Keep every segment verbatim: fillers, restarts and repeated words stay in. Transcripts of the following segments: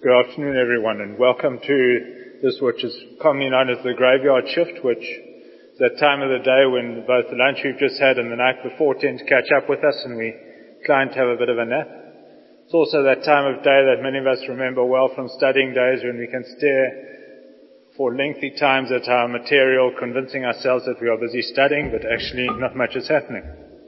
Good afternoon, everyone, and welcome to this, which is commonly known as the graveyard shift, which is that time of the day when both the lunch we've just had and the night before tend to catch up with us and we inclined to have a bit of a nap. It's also that time of day that many of us remember well from studying days when we can stare for lengthy times at our material, convincing ourselves that we are busy studying, but actually not much is happening.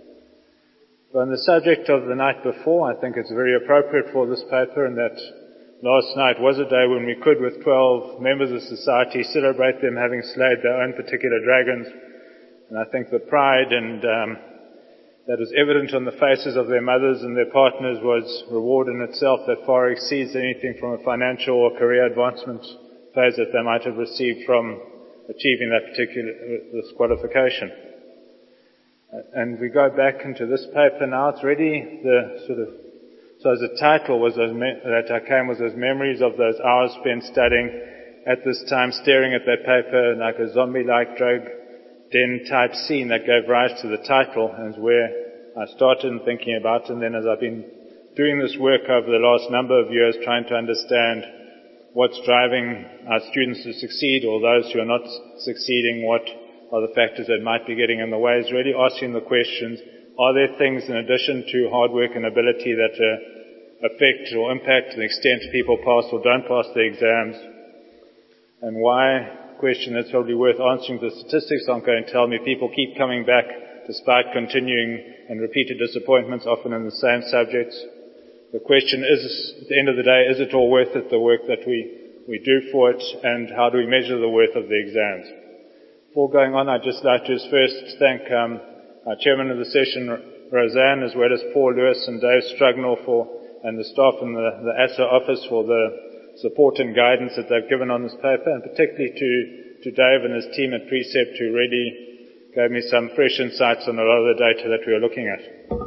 On the subject of the night before, I think it's very appropriate for this paper in that last night was a day when we could, with twelve members of society, celebrate them having slayed their own particular dragons. And I think the pride and um, that was evident on the faces of their mothers and their partners was reward in itself that far exceeds anything from a financial or career advancement phase that they might have received from achieving that particular this qualification. And we go back into this paper now. It's really the sort of, so as the title was those me- that I came was those memories of those hours spent studying at this time, staring at that paper like a zombie-like drug den type scene that gave rise to the title, and is where I started thinking about. And then as I've been doing this work over the last number of years, trying to understand what's driving our students to succeed, or those who are not succeeding, what are the factors that might be getting in the way, is really asking the questions, are there things in addition to hard work and ability that uh, affect or impact to the extent people pass or don't pass the exams? And why? Question that's probably worth answering. The statistics aren't going to tell me. People keep coming back despite continuing and repeated disappointments, often in the same subjects. The question is, at the end of the day, is it all worth it, the work that we, we do for it, and how do we measure the worth of the exams? Before going on, I'd just like to first thank um, our chairman of the session, Roseanne, as well as Paul Lewis and Dave Strugnall for, and the staff in the, the A S A office for the support and guidance that they've given on this paper, and particularly to, to Dave and his team at Precept, who really gave me some fresh insights on a lot of the data that we are looking at.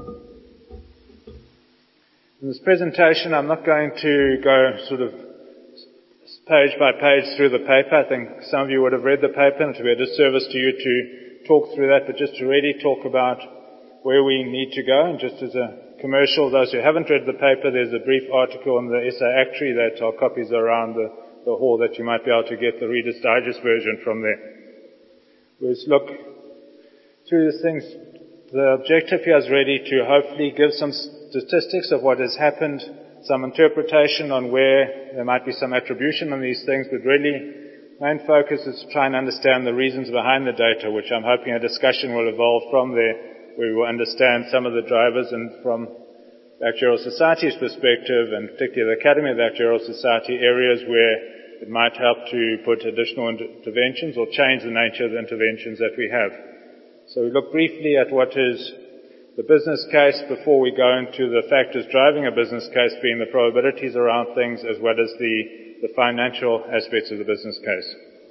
In this presentation, I'm not going to go sort of page by page through the paper. I think some of you would have read the paper, and it would be a disservice to you to talk through that, but just to really talk about where we need to go. And just as a commercial, those who haven't read the paper, there's a brief article in the S A Actuary that are copies around the, the hall that you might be able to get the Reader's Digest version from there. Let's look through these things. The objective here is really to hopefully give some statistics of what has happened, some interpretation on where there might be some attribution on these things, but really main focus is to try and understand the reasons behind the data, which I'm hoping a discussion will evolve from there, where we will understand some of the drivers, and from the Actuarial Society's perspective, and particularly the Academy of the Actuarial Society, areas where it might help to put additional interventions or change the nature of the interventions that we have. So we look briefly at what is the business case before we go into the factors driving a business case, being the probabilities around things as well as the, the financial aspects of the business case.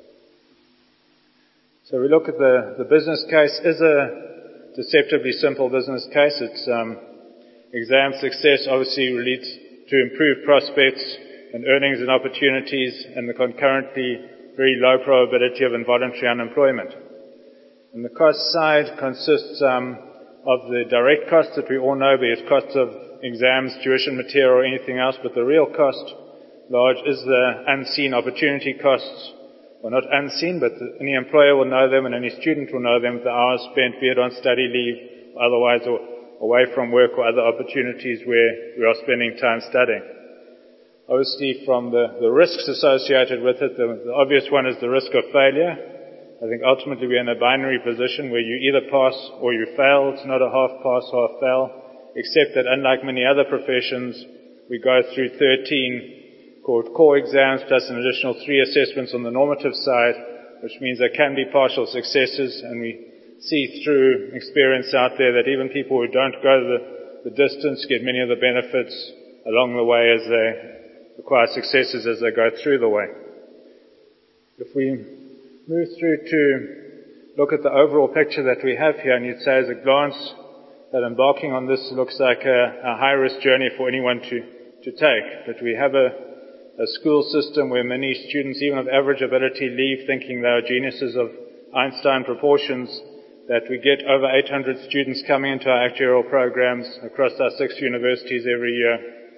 So we look at the, the business case is a deceptively simple business case. It's um, exam success obviously leads to improved prospects and earnings and opportunities, and the concurrently very low probability of involuntary unemployment. And the cost side consists um, of the direct costs that we all know, be it costs of exams, tuition material, or anything else, but the real cost large is the unseen opportunity costs. Well, not unseen, but any employer will know them and any student will know them, the hours spent, be it on study leave, otherwise, or away from work, or other opportunities where we are spending time studying. Obviously, from the, the risks associated with it, the, the obvious one is the risk of failure. I think ultimately we're in a binary position where you either pass or you fail. It's not a half pass, half fail, except that unlike many other professions, we go through thirteen called core exams plus an additional three assessments on the normative side, which means there can be partial successes, and we see through experience out there that even people who don't go the, the distance get many of the benefits along the way as they acquire successes as they go through the way. If we move through to look at the overall picture that we have here, and you'd say as a glance that embarking on this looks like a, a high-risk journey for anyone to, to take. But we have a, a school system where many students, even of average ability, leave thinking they are geniuses of Einstein proportions, that we get over eight hundred students coming into our actuarial programs across our six universities every year.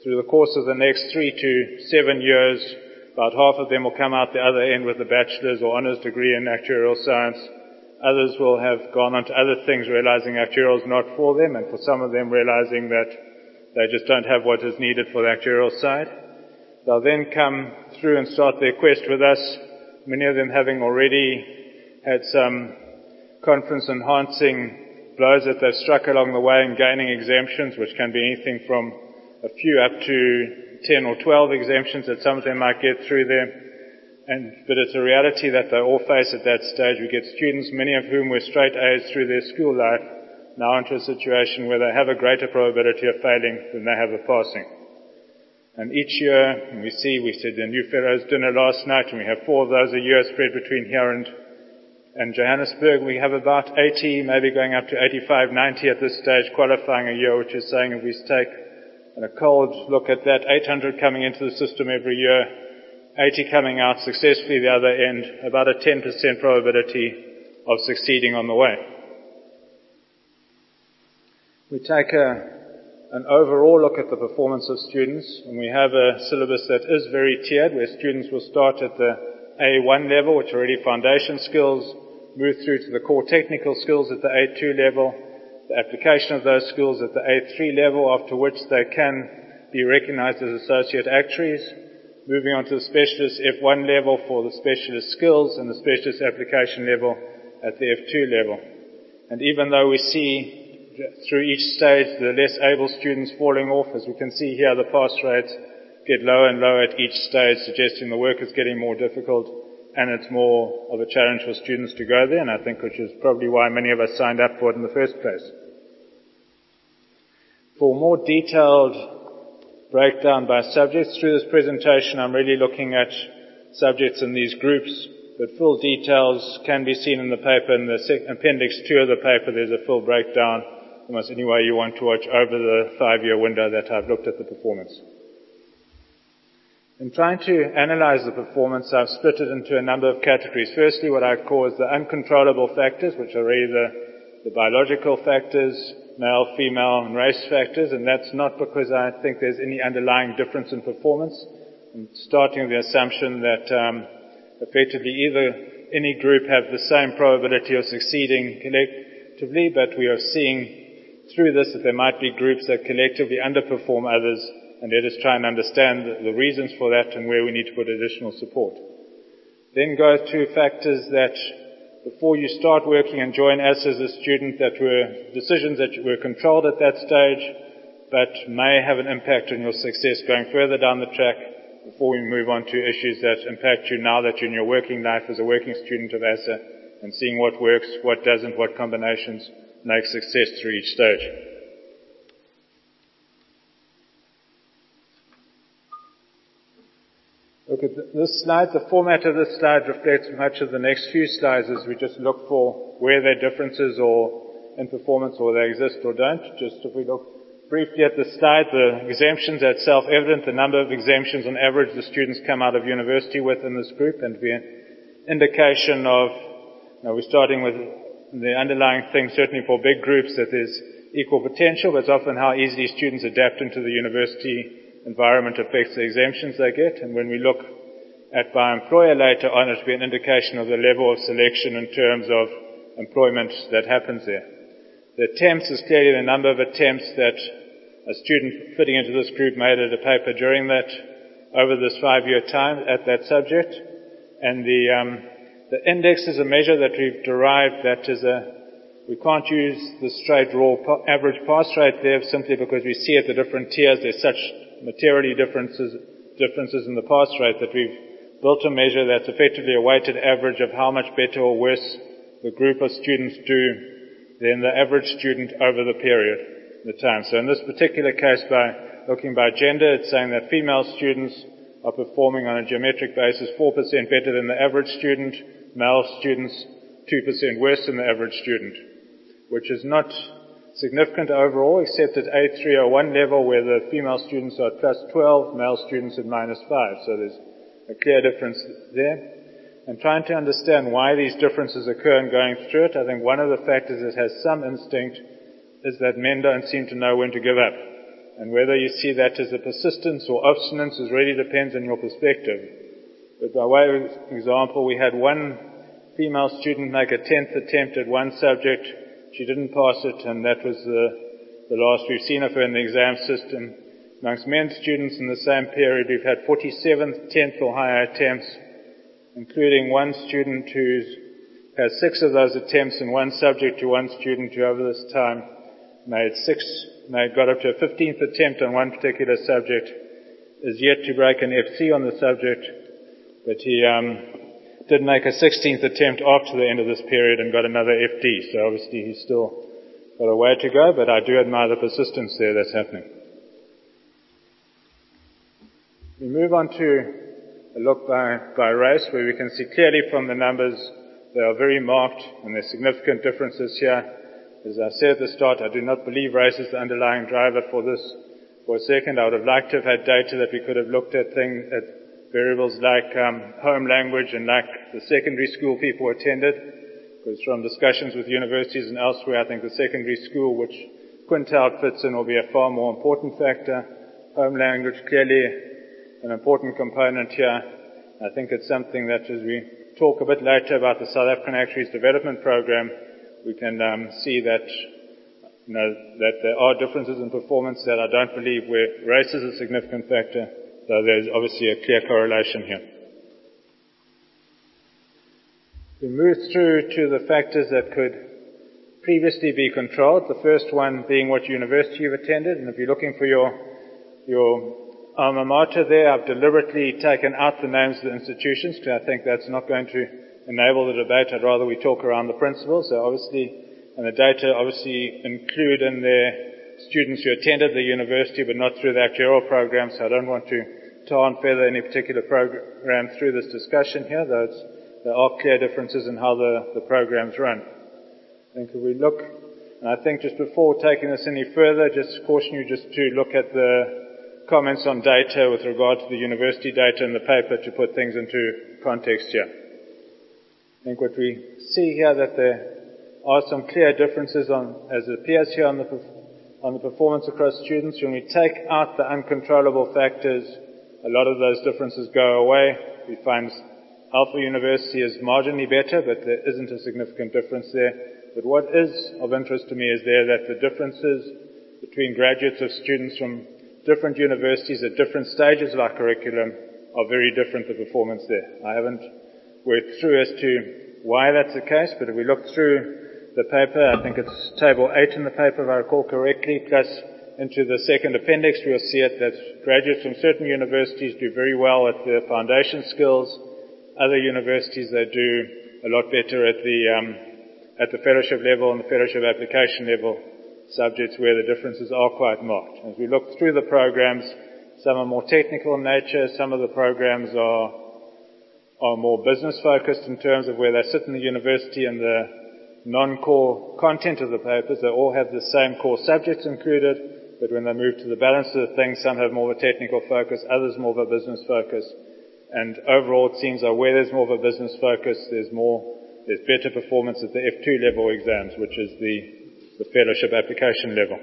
through the course of the next three to seven years, about half of them will come out the other end with a bachelor's or honours degree in actuarial science. Others will have gone on to other things, realizing actuarial is not for them, and for some of them realizing that they just don't have what is needed for the actuarial side. They'll then come through and start their quest with us, many of them having already had some conference-enhancing blows that they've struck along the way in gaining exemptions, which can be anything from a few up to ten or twelve exemptions that some of them might get through there. And, but it's a reality that they all face at that stage. We get students, many of whom were straight A's through their school life, now into a situation where they have a greater probability of failing than they have of passing. And each year, and we see, we said the New Fellows dinner last night, and we have four of those a year spread between here and, and Johannesburg. We have about eighty, maybe going up to eighty-five, ninety at this stage, qualifying a year, which is saying if we take a cold look at that, eight hundred coming into the system every year, eighty coming out successfully the other end, about a ten percent probability of succeeding on the way. We take a, an overall look at the performance of students, and we have a syllabus that is very tiered, where students will start at the A one level, which are already foundation skills, move through to the core technical skills at the A two level, the application of those skills at the A three level, after which they can be recognized as associate actuaries, moving on to the specialist F one level for the specialist skills and the specialist application level at the F two level. And even though we see through each stage the less able students falling off, as we can see here, the pass rates get lower and lower at each stage, suggesting the work is getting more difficult and it's more of a challenge for students to go there, and I think which is probably why many of us signed up for it in the first place. For more detailed breakdown by subjects through this presentation, I'm really looking at subjects in these groups, but full details can be seen in the paper. In the appendix two of the paper, there's a full breakdown, almost any way you want to watch, over the five-year window that I've looked at the performance. In trying to analyze the performance, I've split it into a number of categories. Firstly, what I call is the uncontrollable factors, which are really the, the biological factors, male, female, and race factors, and that's not because I think there's any underlying difference in performance. I'm starting with the assumption that um, effectively either any group have the same probability of succeeding collectively, but we are seeing through this that there might be groups that collectively underperform others, and let us try and understand the, the reasons for that and where we need to put additional support. Then go to factors that before you start working and join us as a student, that were decisions that were controlled at that stage, but may have an impact on your success going further down the track before we move on to issues that impact you now that you're in your working life as a working student of A S A, and seeing what works, what doesn't, what combinations make success through each stage. Look at this slide. The format of this slide reflects much of the next few slides as we just look for where there are differences or in performance, or they exist or don't. Just if we look briefly at the slide, the exemptions are self-evident. The number of exemptions on average the students come out of university with in this group, and be an indication of, you know, we're starting with the underlying thing, certainly for big groups, that there's equal potential, but it's often how easily students adapt into the university environment affects the exemptions they get. And when we look at by employer later on, it will be an indication of the level of selection in terms of employment that happens there. The attempts is clearly the number of attempts that a student fitting into this group made at a paper during that, over this five-year time at that subject. And the, um, the index is a measure that we've derived that is a, we can't use the straight raw average pass rate there simply because we see at the different tiers there's such materially differences, differences in the pass rate that we've built a measure that's effectively a weighted average of how much better or worse the group of students do than the average student over the period, the time. So in this particular case, by looking by gender, it's saying that female students are performing on a geometric basis four percent better than the average student, male students two percent worse than the average student, which is not significant overall, except at A three oh one level, where the female students are at plus twelve, male students at minus five. So there's a clear difference there. And trying to understand why these differences occur and going through it, I think one of the factors that has some instinct is that men don't seem to know when to give up. And whether you see that as a persistence or obstinance is really depends on your perspective. But by way of example, we had one female student make a tenth attempt at one subject. She didn't pass it, and that was the, the last we've seen of her in the exam system. Amongst men students in the same period, we've had forty-seven tenth or higher attempts, including one student who's had six of those attempts in one subject to one student who over this time made six, made, got up to a fifteenth attempt on one particular subject, is yet to break an F C on the subject, but he um, did make a sixteenth attempt after the end of this period and got another F D. So obviously he's still got a way to go, but I do admire the persistence there that's happening. We move on to a look by, by race, where we can see clearly from the numbers they are very marked and there's significant differences here. As I said at the start, I do not believe race is the underlying driver for this. For a second, I would have liked to have had data that we could have looked at things, at variables like um, home language and like the secondary school people attended. Because from discussions with universities and elsewhere, I think the secondary school, which quintile fits in, will be a far more important factor. Home language, clearly an important component here. I think it's something that as we talk a bit later about the South African Actuaries Development Program, we can um, see that, you know, that there are differences in performance that I don't believe where race is a significant factor, though there's obviously a clear correlation here. We move through to the factors that could previously be controlled, the first one being what university you've attended, and if you're looking for your, your alma mater there, I've deliberately taken out the names of the institutions because I think that's not going to enable the debate. I'd rather we talk around the principles. So obviously, and the data obviously include in there students who attended the university but not through the actuarial program, so I don't want to tar and feather any particular program through this discussion here, though it's, there are clear differences in how the, the programs run. I think if we look, and I think just before taking this any further, just caution you just to look at the comments on data with regard to the university data in the paper to put things into context here. I think what we see here that there are some clear differences on, as it appears here on the, on the performance across students. When we take out the uncontrollable factors, a lot of those differences go away. We find Alpha University is marginally better, but there isn't a significant difference there. But what is of interest to me is there that the differences between graduates of students from different universities at different stages of our curriculum are very different, the performance there. I haven't worked through as to why that's the case, but if we look through the paper, I think it's table eight in the paper if I recall correctly, plus into the second appendix, we'll see it that graduates from certain universities do very well at the foundation skills. Other universities, they do a lot better at the, um, at the fellowship level and the fellowship application level subjects where the differences are quite marked. As we look through the programs, some are more technical in nature, some of the programs are are more business focused in terms of where they sit in the university and the non-core content of the papers. They all have the same core subjects included, but when they move to the balance of the things, some have more of a technical focus, others more of a business focus. And overall it seems that where there's more of a business focus, there's more, there's better performance at the F two level exams, which is the, the fellowship application level.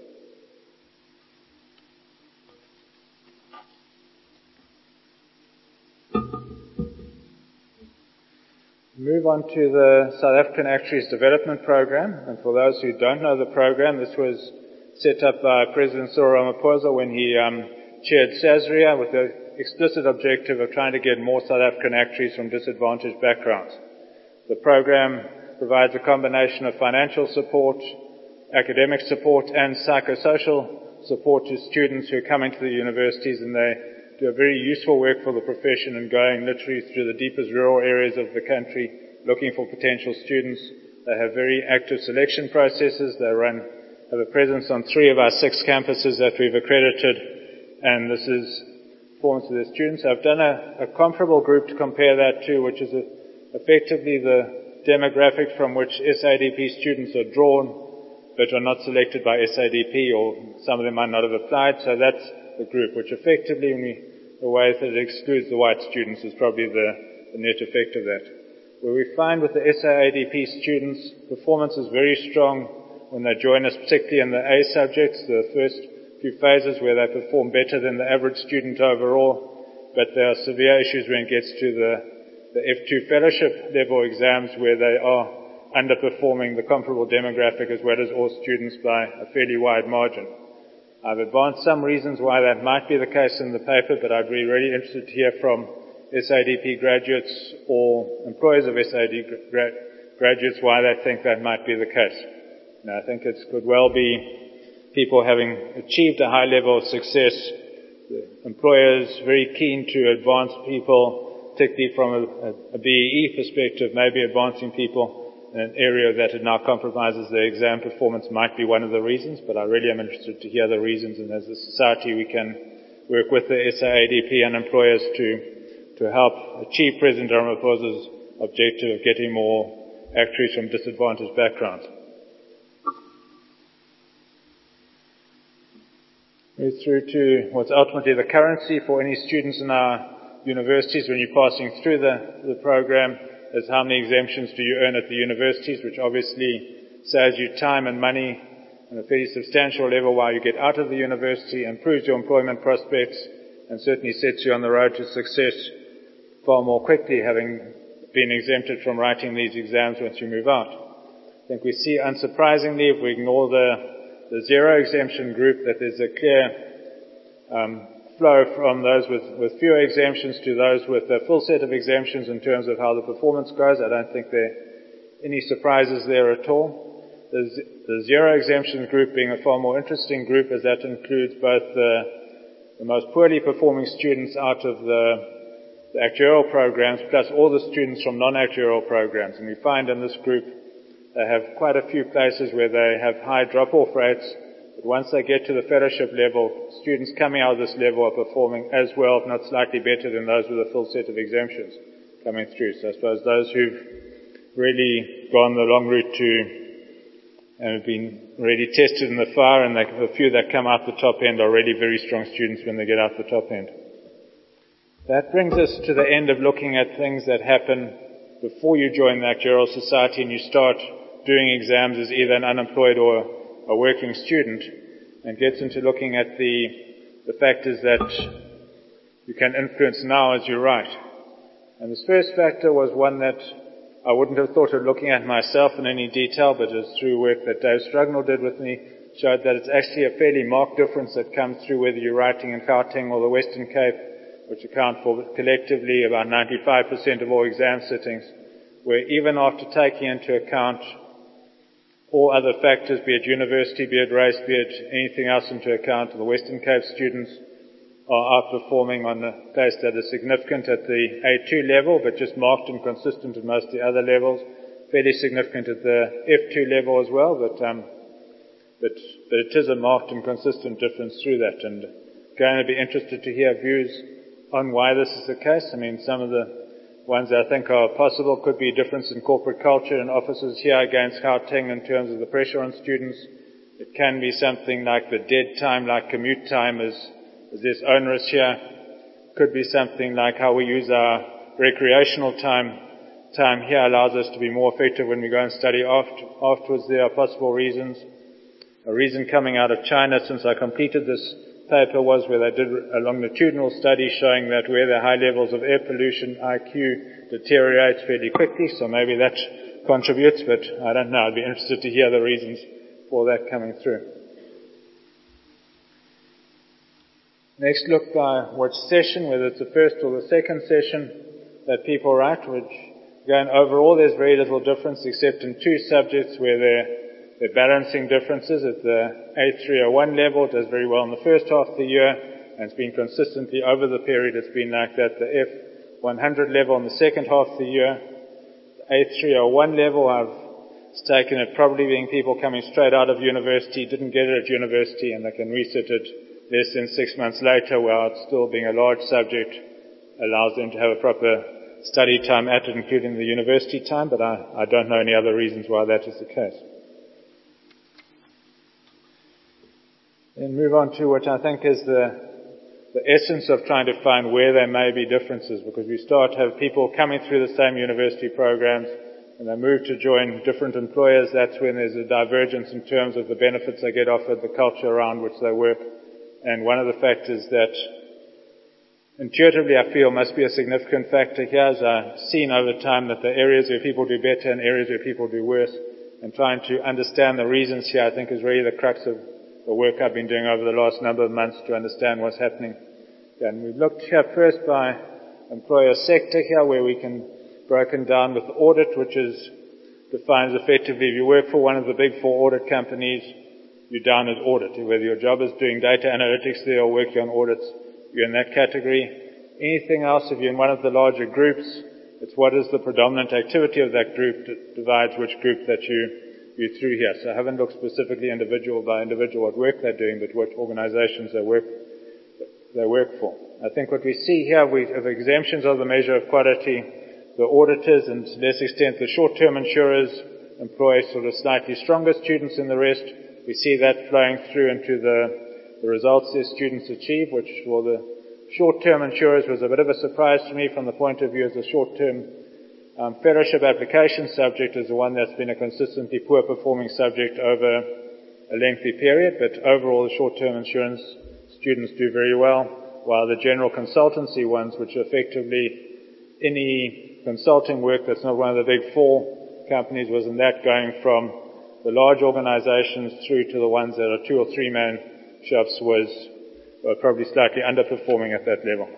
Move on to the South African Actuaries Development Program. And for those who don't know the program, this was set up by President Cyril Ramaphosa when he um, chaired SASRIA with the explicit objective of trying to get more South African actuaries from disadvantaged backgrounds. The program provides a combination of financial support, academic support, and psychosocial support to students who come into the universities, and they do a very useful work for the profession in going literally through the deepest rural areas of the country looking for potential students. They have very active selection processes. They run, have a presence on three of our six campuses that we've accredited, and this is performance of their students. I've done a, a comparable group to compare that to, which is a, effectively the demographic from which S A D P students are drawn, but are not selected by S A D P, or some of them might not have applied. So that's the group, which effectively, in the way that it excludes the white students, is probably the, the net effect of that. Where we find with the S A D P students, performance is very strong when they join us, particularly in the A subjects, the first few phases where they perform better than the average student overall, but there are severe issues when it gets to the, the F two fellowship level exams where they are underperforming the comparable demographic as well as all students by a fairly wide margin. I've advanced some reasons why that might be the case in the paper, but I'd be really interested to hear from S A D P graduates or employers of S A D gra- graduates why they think that might be the case. Now, I think it could well be people having achieved a high level of success, employers very keen to advance people, particularly from a, a, a B E E perspective, maybe advancing people in an area that it now compromises their exam performance might be one of the reasons, but I really am interested to hear the reasons, and as a society we can work with the S A D P and employers to to help achieve President Ramaphosa's objective of getting more actuaries from disadvantaged backgrounds. Move through to what's ultimately the currency for any students in our universities when you're passing through the, the program is how many exemptions do you earn at the universities, which obviously saves you time and money on a fairly substantial level while you get out of the university, improves your employment prospects, and certainly sets you on the road to success far more quickly, having been exempted from writing these exams once you move out. I think we see, unsurprisingly, if we ignore the, the zero exemption group, that there's a clear um, flow from those with, with fewer exemptions to those with a full set of exemptions in terms of how the performance goes. I don't think there are any surprises there at all. The, the zero exemption group being a far more interesting group, as that includes both the, the most poorly performing students out of the the actuarial programs, plus all the students from non-actuarial programs. And we find in this group they have quite a few places where they have high drop-off rates, but once they get to the fellowship level, students coming out of this level are performing as well, if not slightly better than those with a full set of exemptions coming through. So I suppose those who've really gone the long route to and have been really tested in the fire, and they, the few that come out the top end are really very strong students when they get out the top end. That brings us to the end of looking at things that happen before you join the Actuarial Society and you start doing exams as either an unemployed or a working student, and gets into looking at the, the factors that you can influence now as you write. And this first factor was one that I wouldn't have thought of looking at myself in any detail, but it was through work that Dave Strugnell did with me, showed that it's actually a fairly marked difference that comes through whether you're writing in Gauteng or the Western Cape, which account for collectively about ninety-five percent of all exam sittings, where even after taking into account all other factors, be it university, be it race, be it anything else into account, the Western Cape students are outperforming on a place that is significant at the A two level, but just marked and consistent at most of the other levels, fairly significant at the F two level as well, but, um, but, but it is a marked and consistent difference through that. And again, I'd be interested to hear views on why this is the case. I mean, some of the ones that I think are possible could be a difference in corporate culture in offices here against Gauteng in terms of the pressure on students. It can be something like the dead time, like commute time is, is less onerous here. Could be something like how we use our recreational time. Time here allows us to be more effective when we go and study after, afterwards. There are possible reasons. A reason coming out of China since I completed this paper was where they did a longitudinal study showing that where there are high levels of air pollution, I Q deteriorates fairly quickly, so maybe that contributes, but I don't know. I'd be interested to hear the reasons for that coming through. Next, look by which session, whether it's the first or the second session that people write, which again overall there's very little difference except in two subjects where they're They're balancing differences. At the A three oh one level, it does very well in the first half of the year, and it's been consistently over the period. It's been like that. The F one hundred level in the second half of the year. The A three oh one level, I've taken it probably being people coming straight out of university, didn't get it at university, and they can resit it less than six months later, while it's still being a large subject, allows them to have a proper study time at it, including the university time, but I, I don't know any other reasons why that is the case. Then move on to what I think is the, the essence of trying to find where there may be differences, because we start to have people coming through the same university programs and they move to join different employers. That's when there's a divergence in terms of the benefits they get offered, the culture around which they work, And one of the factors that intuitively I feel must be a significant factor here is I've seen over time that the areas where people do better and areas where people do worse, and trying to understand the reasons here I think is really the crux of the work I've been doing over the last number of months to understand what's happening. And we've looked here first by employer sector here, where we can broken down with audit, which is defines effectively if you work for one of the big four audit companies, you're down as audit. Whether your job is doing data analytics there or working on audits, you're in that category. Anything else, if you're in one of the larger groups, it's what is the predominant activity of that group that divides which group that you, you're through here. So I haven't looked specifically individual by individual what work they're doing, but what organizations they work, they work for. I think what we see here, we have exemptions of the measure of quality. The auditors and to less extent the short-term insurers employ sort of slightly stronger students than the rest. We see that flowing through into the, the results their students achieve, which for the short-term insurers was a bit of a surprise to me from the point of view as a short-term um, fellowship application subject is the one that's been a consistently poor performing subject over a lengthy period, but overall the short-term insurance students do very well, while the general consultancy ones, which are effectively any consulting work that's not one of the big four companies, was in that going from the large organizations through to the ones that are two or three man shops was were probably slightly underperforming at that level.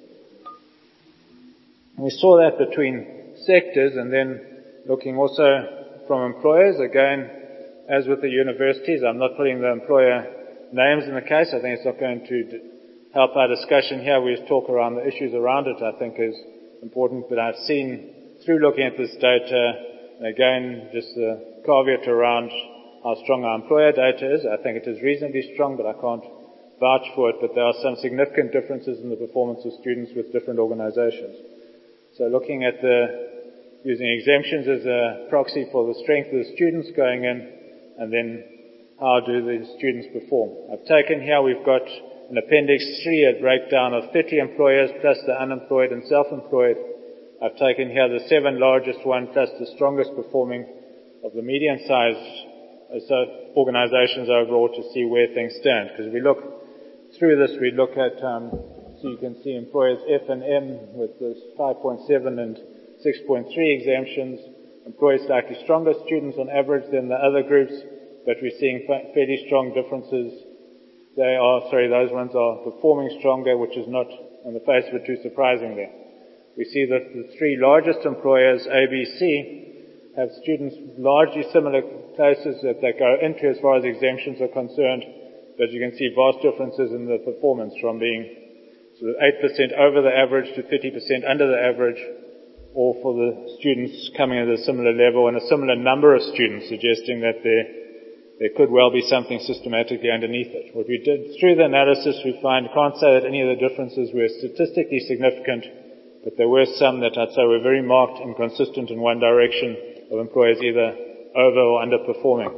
We saw that between sectors, and then looking also from employers. Again, as with the universities, I'm not putting the employer names in the case. I think it's not going to help our discussion here. We just talk around the issues around it, I think is important. But I've seen through looking at this data, again, just the caveat around how strong our employer data is. I think it is reasonably strong, but I can't vouch for it. But there are some significant differences in the performance of students with different organizations. So looking at the, using exemptions as a proxy for the strength of the students going in, and then how do the students perform. I've taken here, we've got in Appendix three a breakdown of thirty employers plus the unemployed and self-employed. I've taken here the seven largest one plus the strongest performing of the medium-sized so organizations overall to see where things stand. Because we look through this, we look at, um, so you can see employers F and M with this five point seven and six point three exemptions. Employers slightly stronger students on average than the other groups, but we're seeing fairly strong differences. They are, sorry, those ones are performing stronger, which is not on the face of it too surprising there. We see that the three largest employers, A, B, C, have students largely similar places that they go into as far as exemptions are concerned, but you can see vast differences in the performance from being sort of eight percent over the average to thirty percent under the average, or for the students coming at a similar level and a similar number of students, suggesting that there, there could well be something systematically underneath it. What we did through the analysis, we find, can't say that any of the differences were statistically significant, but there were some that I'd say were very marked and consistent in one direction of employers either over or underperforming.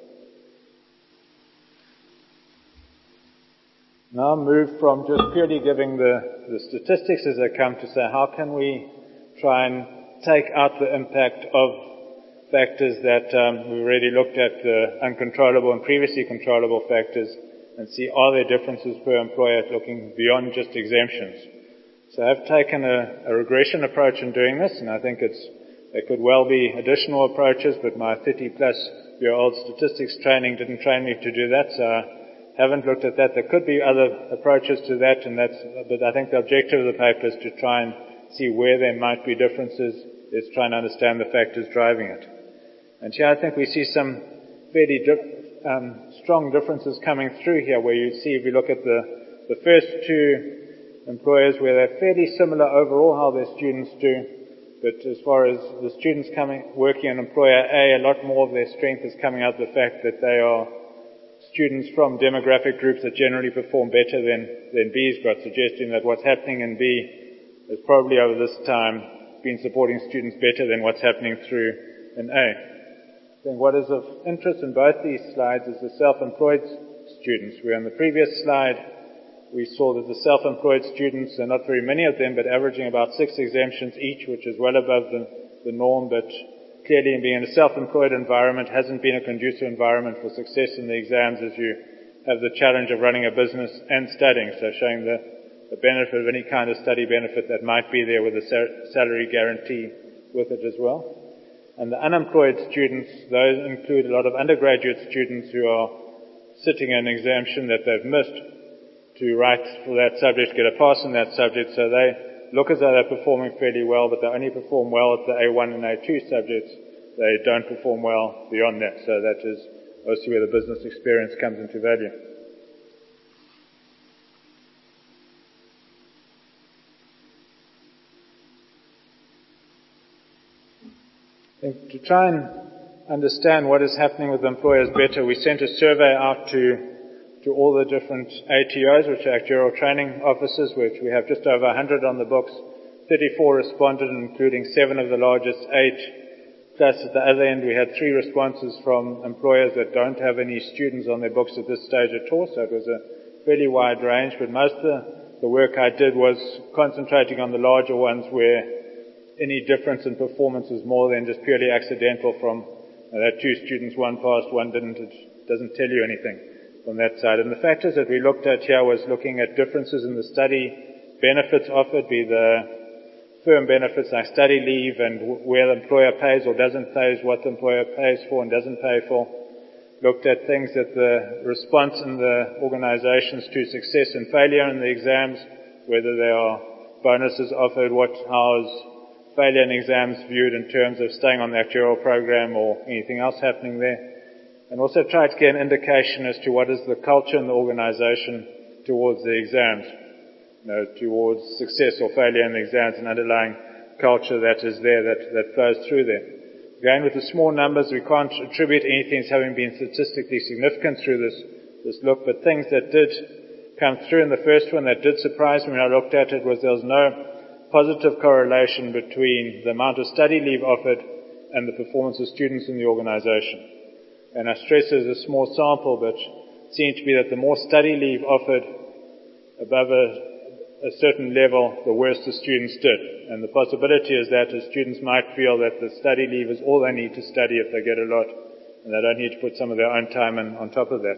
Now move from just purely giving the, the statistics as they come to say how can we try and take out the impact of factors that um, we already looked at, the uncontrollable and previously controllable factors, and see are there differences per employer looking beyond just exemptions. So I've taken a, a regression approach in doing this, and I think it's there could well be additional approaches, but my thirty plus year old statistics training didn't train me to do that, so I haven't looked at that. There could be other approaches to that, and that's, but I think the objective of the paper is to try and see where there might be differences, is trying to understand the factors driving it. And here I think we see some fairly dif- um, strong differences coming through here, where you see if you look at the, the first two employers where they're fairly similar overall how their students do, but as far as the students coming working in employer A, a lot more of their strength is coming out of the fact that they are students from demographic groups that generally perform better than, than B's got, suggesting that what's happening in B has probably over this time been supporting students better than what's happening through in A. I think what is of interest in both these slides is the self-employed students, where on the previous slide we saw that the self-employed students, are not very many of them, but averaging about six exemptions each, which is well above the, the norm, but clearly being in a self-employed environment hasn't been a conducive environment for success in the exams as you have the challenge of running a business and studying, so showing the, the benefit of any kind of study benefit that might be there with a salary guarantee with it as well. And the unemployed students, those include a lot of undergraduate students who are sitting an exemption that they've missed to write for that subject, get a pass in that subject, so they look as though they're performing fairly well, but they only perform well at the A one and A two subjects. They don't perform well beyond that, so that is also where the business experience comes into value. To try and understand what is happening with employers better, we sent a survey out to to all the different A T Os, which are actuarial training officers, which we have just over one hundred on the books. thirty-four responded, including seven of the largest eight. Plus, at the other end, we had three responses from employers that don't have any students on their books at this stage at all, so it was a fairly wide range, but most of the, the work I did was concentrating on the larger ones where any difference in performance was more than just purely accidental from uh, that two students, one passed, one didn't. It doesn't tell you anything on that side. And the factors that we looked at here was looking at differences in the study benefits offered, be the firm benefits like study leave and where the employer pays or doesn't pay, what the employer pays for and doesn't pay for. Looked at things that the response in the organizations to success and failure in the exams, whether there are bonuses offered, what, how is failure in exams viewed in terms of staying on the actuarial program or anything else happening there. And also tried to get an indication as to what is the culture in the organization towards the exams. You know, towards success or failure in the exams, and underlying culture that is there, that, that flows through there. Again, with the small numbers, we can't attribute anything as having been statistically significant through this, this look, but things that did come through in the first one that did surprise me when I looked at it was there was no positive correlation between the amount of study leave offered and the performance of students in the organization. And I stress it as a small sample, but it seemed to be that the more study leave offered above a a certain level, the worse the students did. And the possibility is that the students might feel that the study leave is all they need to study if they get a lot, and they don't need to put some of their own time in on top of that.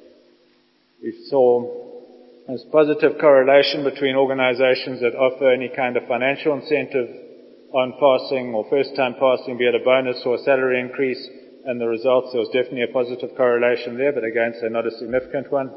We saw a positive correlation between organizations that offer any kind of financial incentive on passing or first-time passing, be it a bonus or a salary increase, and the results. There was definitely a positive correlation there, but again, so not a significant one.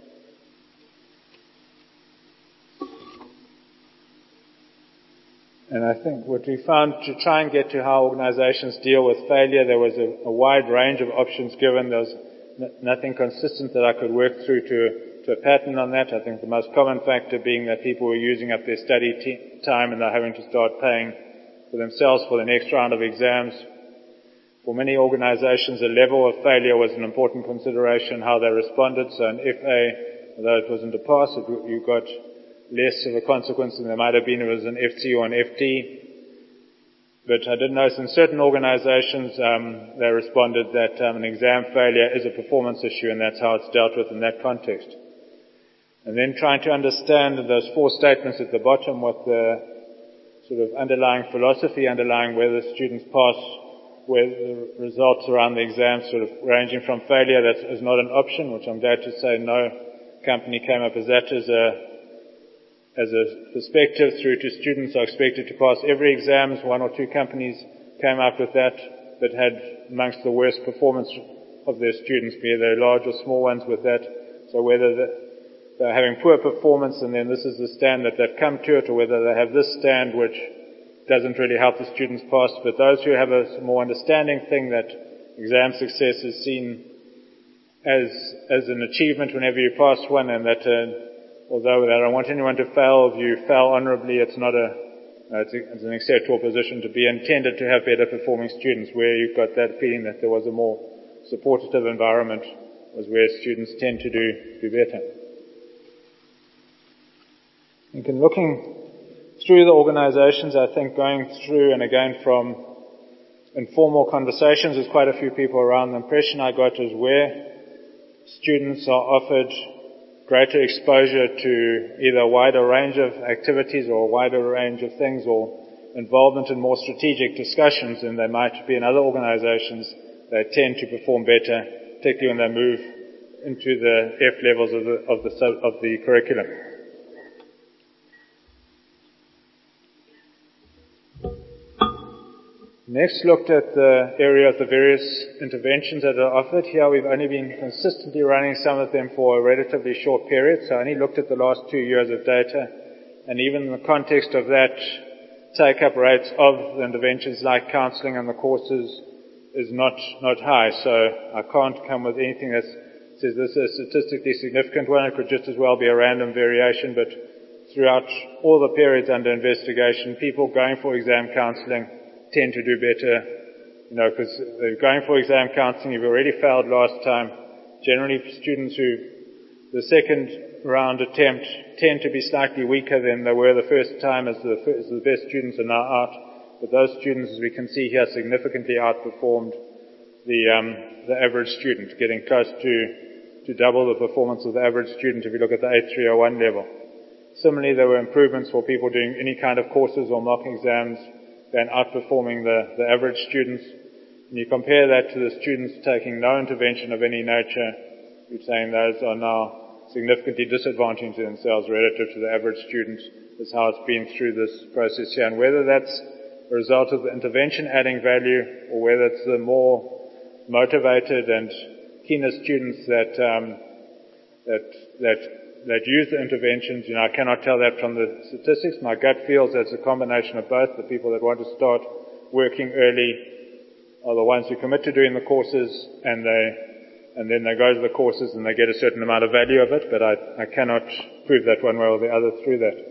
And I think what we found to try and get to how organizations deal with failure, there was a, a wide range of options given. There was n- nothing consistent that I could work through to, to a pattern on that. I think the most common factor being that people were using up their study t- time and they're having to start paying for themselves for the next round of exams. For many organizations, the level of failure was an important consideration, how they responded. So an F A, although it wasn't a pass, it, you got less of a consequence than there might have been if it was an F T or an F D. But I did notice in certain organizations, um, they responded that um, an exam failure is a performance issue, and that's how it's dealt with in that context. And then trying to understand those four statements at the bottom, what the sort of underlying philosophy underlying whether students pass, where the results around the exam sort of ranging from failure that is not an option, which I'm glad to say no company came up as that as a as a perspective through to students are expected to pass every exam. One or two companies came up with that, but had amongst the worst performance of their students, be they large or small ones with that. So whether they're having poor performance and then this is the stand that they've come to it, or whether they have this stand which doesn't really help the students pass. But those who have a more understanding thing that exam success is seen as as an achievement whenever you pass one, and that uh, although I don't want anyone to fail, if you fail honorably, it's not a, uh, it's, a, it's an acceptable position to be intended to have better performing students. Where you've got that feeling that there was a more supportive environment was where students tend to do, do better. You can looking through the organizations, I think going through and again from informal conversations with quite a few people around, the impression I got is where students are offered greater exposure to either a wider range of activities or a wider range of things, or involvement in more strategic discussions than they might be in other organizations, they tend to perform better, particularly when they move into the F levels of the, of the, sub, of the curriculum. Next, looked at the area of the various interventions that are offered. Here we've only been consistently running some of them for a relatively short period, so I only looked at the last two years of data, and even in the context of that, take-up rates of the interventions like counselling and the courses is not, not high, so I can't come with anything that says this is a statistically significant one. It could just as well be a random variation, but throughout all the periods under investigation, people going for exam counselling tend to do better, you know, because going for exam counselling, you've already failed last time. Generally, students who, the second round attempt, tend to be slightly weaker than they were the first time, as the, as the best students are now out. But those students, as we can see here, significantly outperformed the, um, the average student, getting close to, to double the performance of the average student if you look at the eight three oh one level. Similarly, there were improvements for people doing any kind of courses or mock exams, then outperforming the, the average students. And you compare that to the students taking no intervention of any nature, you're saying those are now significantly disadvantaging themselves relative to the average students. That's how it's been through this process here. And whether that's a result of the intervention adding value, or whether it's the more motivated and keener students that, um, that, that that use the interventions, you know, I cannot tell that from the statistics. My gut feels that it's a combination of both. The people that want to start working early are the ones who commit to doing the courses, and they, and then they go to the courses and they get a certain amount of value of it, but I, I cannot prove that one way or the other through that.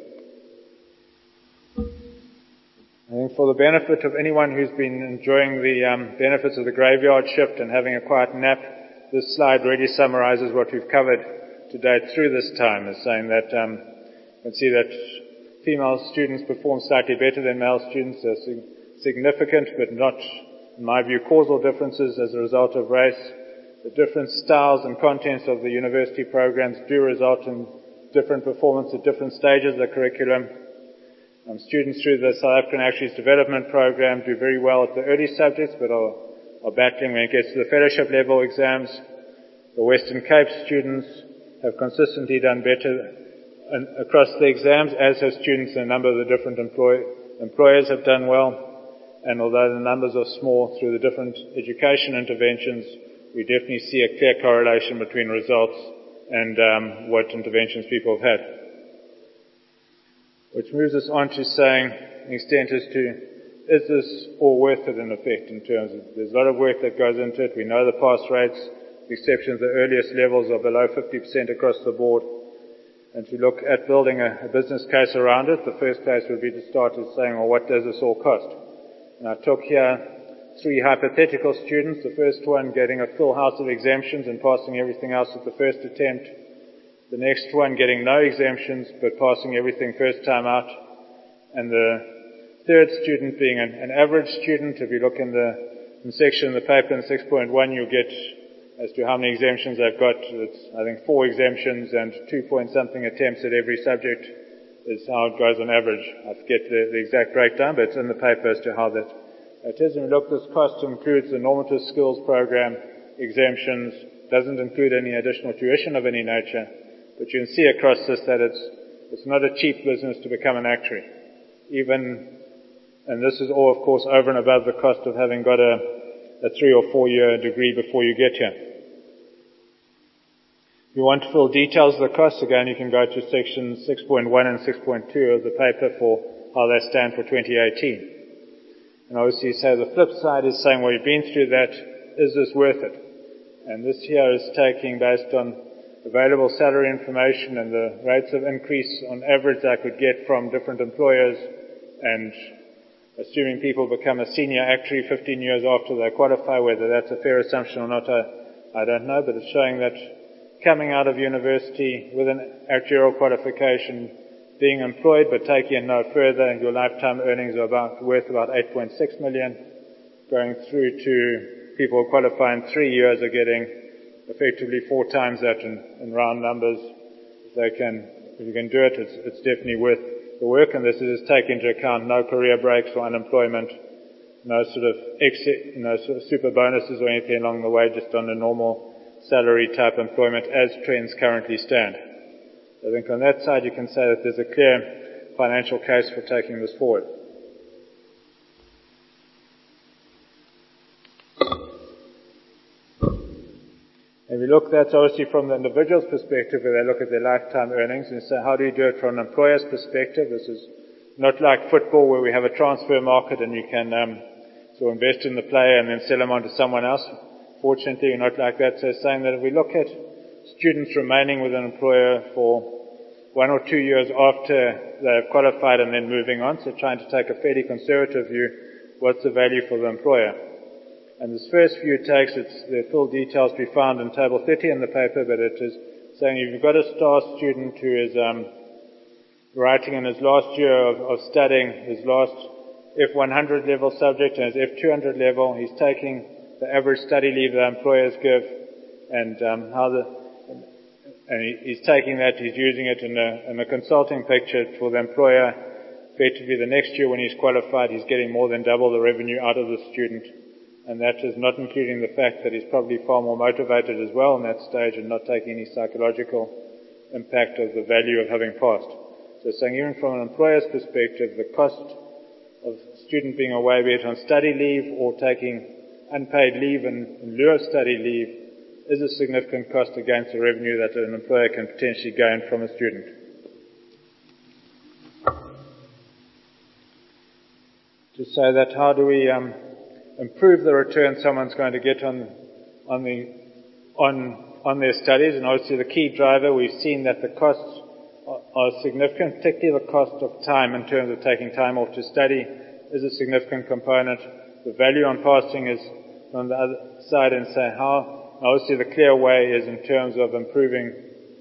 I think for the benefit of anyone who's been enjoying the um, benefits of the graveyard shift and having a quiet nap, this slide really summarizes what we've covered to date through this time, is saying that um, you can see that female students perform slightly better than male students. There's significant, but not, in my view, causal differences as a result of race. The different styles and contents of the university programs do result in different performance at different stages of the curriculum. Um, students through the South African Actuaries Development Program do very well at the early subjects, but are, are battling when it gets to the fellowship level exams. The Western Cape students have consistently done better across the exams, as have students, and a number of the different employ, employers have done well. And although the numbers are small through the different education interventions, we definitely see a clear correlation between results and um, what interventions people have had. Which moves us on to saying, an extent as to, is this all worth it in effect, in terms of, there's a lot of work that goes into it. We know the pass rates, the exception of the earliest levels, are below fifty percent across the board. And to look at building a, a business case around it, the first place would be to start with saying, well, what does this all cost? And I took here three hypothetical students, the first one getting a full house of exemptions and passing everything else at the first attempt. The next one getting no exemptions but passing everything first time out. And the third student being an, an average student. If you look in the, in the section of the paper in six point one, you'll get as to how many exemptions they've got. It's, I think, four exemptions and two point something attempts at every subject is how it goes on average. I forget the, the exact breakdown, but it's in the paper as to how that it is. And we look, this cost includes the normative skills program, exemptions, doesn't include any additional tuition of any nature. But you can see across this that it's, it's not a cheap business to become an actuary. Even, and this is all, of course, over and above the cost of having got a, a three or four year degree before you get here. If you want full details of the costs, again, you can go to section six point one and six point two of the paper for how they stand for twenty eighteen. And obviously, so the flip side is saying, well, you've been through that, is this worth it? And this here is taking based on available salary information and the rates of increase on average I could get from different employers, and assuming people become a senior actuary fifteen years after they qualify. Whether that's a fair assumption or not, I, I don't know, but it's showing that coming out of university with an actuarial qualification, being employed but taking it no further, your lifetime earnings are about worth about eight point six million. Going through to people who qualify in three years are getting effectively four times that in, in round numbers. If they can, if you can do it, it's, it's definitely worth the work. And this is take into account no career breaks or unemployment, no sort of exit, no sort of super bonuses or anything along the way, just on a normal salary type employment as trends currently stand. I think on that side you can say that there's a clear financial case for taking this forward. If we look, that's obviously from the individual's perspective, where they look at their lifetime earnings and say, how do you do it from an employer's perspective? This is not like football where we have a transfer market and you can um, sort of invest in the player and then sell them on to someone else. Fortunately, we're not like that. So it's saying that if we look at students remaining with an employer for one or two years after they've qualified and then moving on, so trying to take a fairly conservative view, what's the value for the employer? And this first view takes, it's, the full details to be found in table thirty in the paper, but it is saying if you've got a star student who is um, writing in his last year of, of studying, his last F one hundred level subject and his F two hundred level, he's taking the average study leave the employers give, and um, how the, and he, he's taking that, he's using it in a, in a consulting picture for the employer. Effectively, the next year when he's qualified, he's getting more than double the revenue out of the student. And that is not including the fact that he's probably far more motivated as well in that stage and not taking any psychological impact of the value of having passed. So saying even from an employer's perspective, the cost of a student being away, be it on study leave or taking unpaid leave in, in lieu of study leave, is a significant cost against the revenue that an employer can potentially gain from a student. To say that, how do we um, improve the return someone's going to get on on the on on their studies? And obviously the key driver, we've seen that the costs are, are significant, particularly the cost of time in terms of taking time off to study is a significant component. The value on passing is on the other side, and say how, obviously the clear way is in terms of improving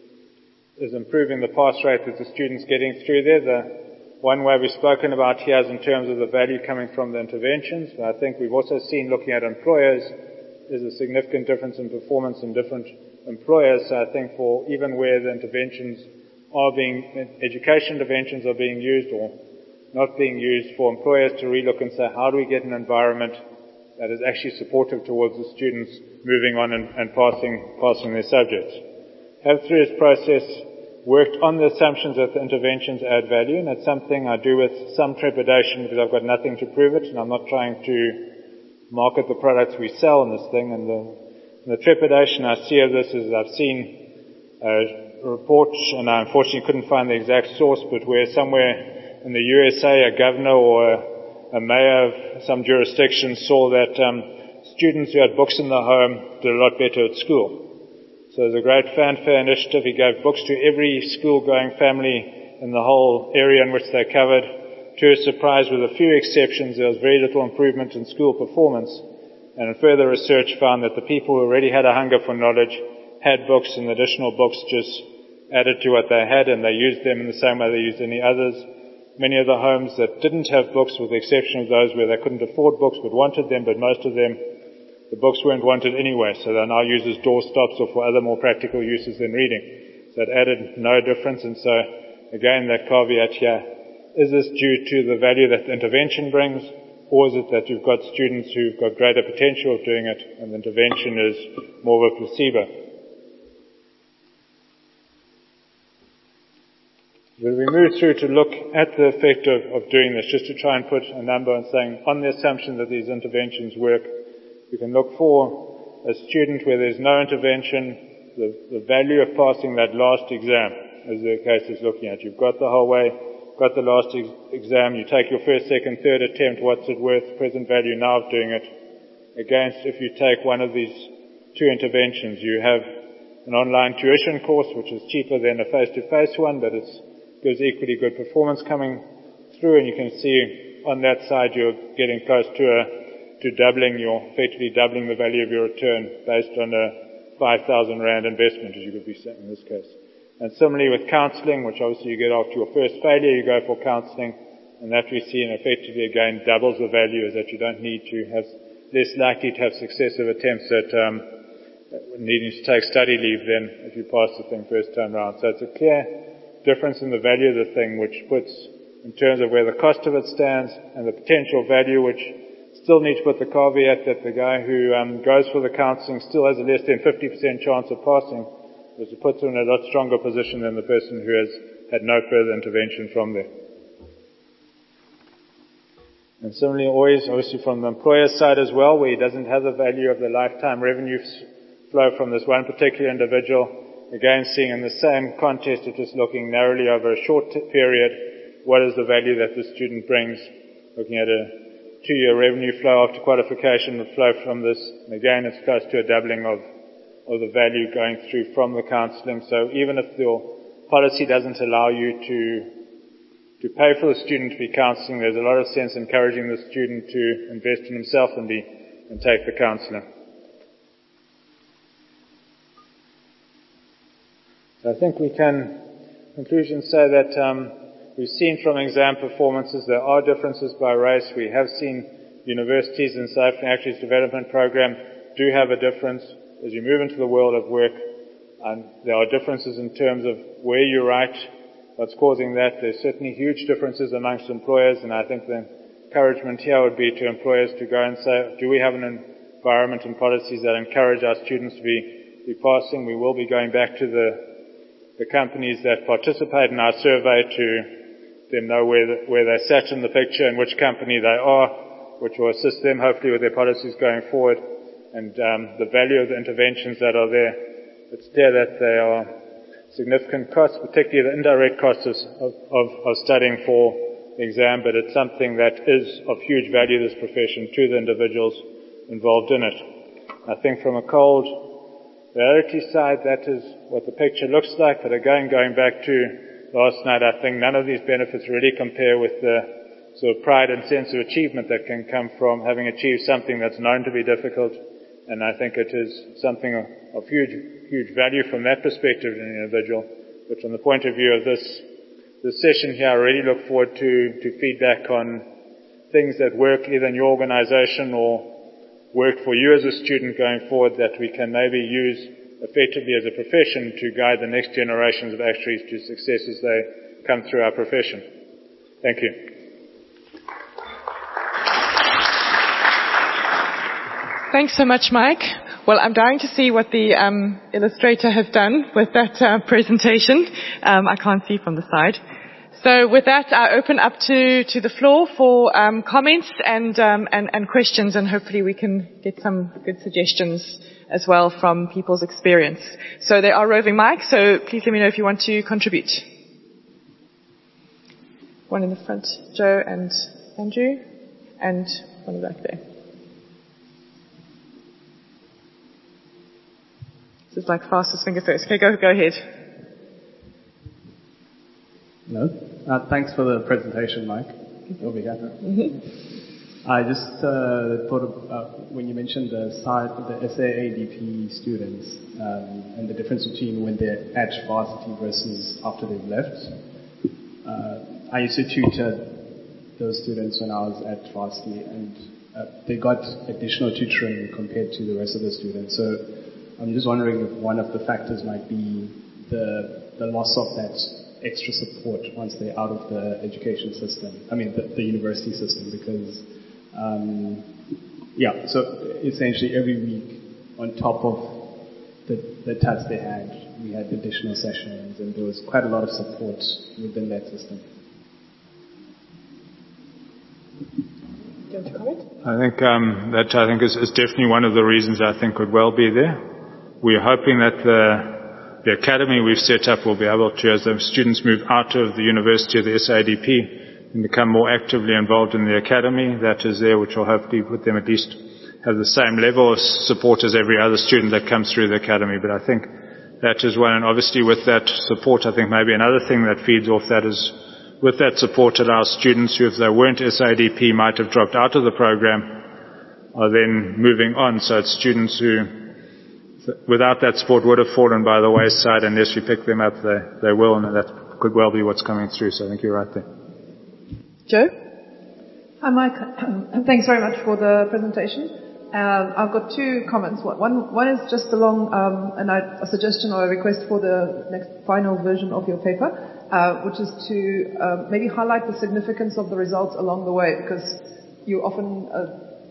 is improving the pass rate that the student's getting through there. The one way we've spoken about here is in terms of the value coming from the interventions. But I think we've also seen, looking at employers, there's a significant difference in performance in different employers. So I think for even where the interventions are being, education interventions are being used or not being used, for employers to relook and say, how do we get an environment that is actually supportive towards the students moving on and, and passing, passing their subjects. Have through this process worked on the assumptions that the interventions add value, and that's something I do with some trepidation because I've got nothing to prove it, and I'm not trying to market the products we sell in this thing. And the, and the trepidation I see of this is I've seen a report, and I unfortunately couldn't find the exact source, but where somewhere in the U S A a governor or a, a mayor of some jurisdiction saw that um, students who had books in the home did a lot better at school. So there's a great fanfare initiative. He gave books to every school-going family in the whole area in which they covered. To his surprise, with a few exceptions, there was very little improvement in school performance. And further research found that the people who already had a hunger for knowledge had books, and additional books just added to what they had, and they used them in the same way they used any others. Many of the homes that didn't have books, with the exception of those where they couldn't afford books but wanted them, but most of them, the books weren't wanted anyway, so they're now used as doorstops or for other more practical uses than reading. So it added no difference, and so again that caveat here, is this due to the value that the intervention brings, or is it that you've got students who've got greater potential of doing it and the intervention is more of a placebo? When we move through to look at the effect of, of doing this, just to try and put a number on saying, on the assumption that these interventions work, we can look for a student where there's no intervention, the, the value of passing that last exam, as the case is looking at. You've got the whole way, got the last ex- exam, you take your first, second, third attempt, what's it worth, present value now of doing it, against if you take one of these two interventions. You have an online tuition course, which is cheaper than a face-to-face one, but it gives equally good performance coming through, and you can see on that side you're getting close to a to doubling your, effectively doubling the value of your return based on a five thousand rand investment, as you could be saying in this case. And similarly with counselling, which obviously you get after your first failure, you go for counselling, and that we see and effectively again doubles the value, is that you don't need to have, less likely to have successive attempts at um, needing to take study leave than if you pass the thing first time round. So it's a clear difference in the value of the thing, which puts, in terms of where the cost of it stands and the potential value, which still need to put the caveat that the guy who um, goes for the counselling still has a less than fifty percent chance of passing, because it puts him in a lot stronger position than the person who has had no further intervention from there. And similarly, always, obviously from the employer's side as well, where he doesn't have the value of the lifetime revenue flow from this one particular individual, again seeing in the same context of just looking narrowly over a short period, what is the value that the student brings, looking at a two-year revenue flow after qualification would flow from this, and again it's close to a doubling of, of the value going through from the counselling. So even if your policy doesn't allow you to To pay for the student to be counselling, there's a lot of sense encouraging the student to invest in himself and be and take the counselling. So I think we can, in conclusion, say that um, we've seen from exam performances there are differences by race. We have seen universities in South African Actuaries Development Program do have a difference as you move into the world of work. And there are differences in terms of where you write. What's causing that? There's certainly huge differences amongst employers, and I think the encouragement here would be to employers to go and say, do we have an environment and policies that encourage our students to be, be passing? We will be going back to the, the companies that participate in our survey to let them know where, the, where they sat in the picture and which company they are, which will assist them hopefully with their policies going forward, and um, the value of the interventions that are there. It's clear that they are significant costs, particularly the indirect costs of, of, of studying for the exam, but it's something that is of huge value to this profession, to the individuals involved in it. I think from a cold reality side, that is what the picture looks like, but again, going back to last night, I think none of these benefits really compare with the sort of pride and sense of achievement that can come from having achieved something that's known to be difficult, and I think it is something of, of huge huge value from that perspective in an individual. But from the point of view of this, this session here, I really look forward to, to feedback on things that work either in your organization or work for you as a student going forward that we can maybe use effectively as a profession to guide the next generations of actuaries to success as they come through our profession. Thank you. Thanks so much, Mike. Well, I'm dying to see what the um, illustrator has done with that uh, presentation. Um, I can't see from the side. So with that, I open up to, to the floor for um, comments and, um, and, and questions, and hopefully we can get some good suggestions as well from people's experience. So there are roving mics, so please let me know if you want to contribute. One in the front, Joe and Andrew, and one back there. This is like fastest finger first. Okay, go, go ahead. Hello. Uh, thanks for the presentation, Mike. Over here. Mm-hmm. I just uh, thought of, uh, when you mentioned the side, the S A A D P students um, and the difference between when they're at varsity versus after they've left. Uh, I used to tutor those students when I was at varsity, and uh, they got additional tutoring compared to the rest of the students. So I'm just wondering if one of the factors might be the the loss of that extra support once they're out of the education system, I mean the, the university system, because um, yeah, so essentially every week on top of the, the T A Ts they had, we had additional sessions, and there was quite a lot of support within that system. Do you want to comment? I think um, that I think is, is definitely one of the reasons I think could well be there. We're hoping that the, the academy we've set up will be able to, as the students move out of the university of the S A D P, and become more actively involved in the academy that is there, which will hopefully put them at least have the same level of support as every other student that comes through the academy. But I think that is one, and obviously with that support, I think maybe another thing that feeds off that is with that support allows students who, if they weren't S A D P, might have dropped out of the program, are then moving on. So it's students who, without that support, would have fallen by the wayside. Unless we pick them up, they, they will, and that could well be what's coming through. So I think you're right there. Joe? Hi, Mike. Thanks very much for the presentation. Um, I've got two comments. One, one is just along um, an, a suggestion or a request for the next final version of your paper, uh, which is to uh, maybe highlight the significance of the results along the way, because you often uh,